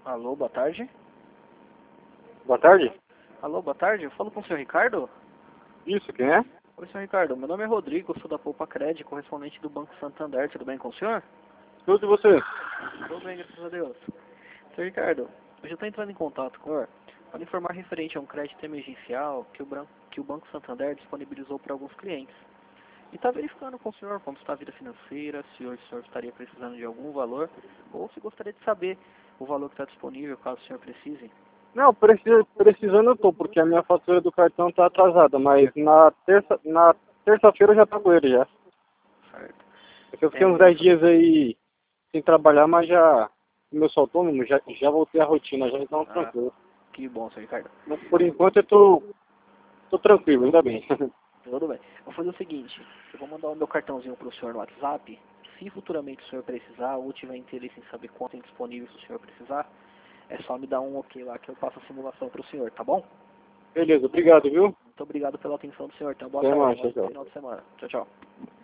Alô, boa tarde. Boa tarde. Alô, boa tarde. Eu falo com o senhor Ricardo? Isso, quem é? Oi, senhor Ricardo. Meu nome é Rodrigo, eu sou da Poupa Cred, correspondente do Banco Santander. Tudo bem com o senhor? Tudo e você? Tudo bem, graças a Deus. Senhor Ricardo, eu já estou entrando em contato com o senhor para informar referente a um crédito emergencial que o Banco Santander disponibilizou para alguns clientes. E está verificando com o senhor como está a vida financeira, se o senhor estaria precisando de algum valor, ou se gostaria de saber o valor que está disponível, caso o senhor precise. Não, precisando eu tô, porque a minha fatura do cartão tá atrasada, mas na terça-feira eu já tô com ele já. Certo. Porque eu fiquei uns 10 dias aí sem trabalhar, mas já, como eu sou autônomo, já voltei à rotina, já então tranquilo. Que bom, senhor Ricardo. Mas por enquanto eu tô tranquilo, ainda bem. Tudo bem. Vou fazer o seguinte, eu vou mandar o meu cartãozinho para o senhor no WhatsApp. Se futuramente o senhor precisar ou tiver interesse em saber quanto tem disponível se o senhor precisar, é só me dar um ok lá que eu passo a simulação para o senhor, tá bom? Beleza, obrigado, viu? Muito obrigado pela atenção do senhor. Então, boa Até tarde, mais, bom tchau. final de semana. Tchau, tchau.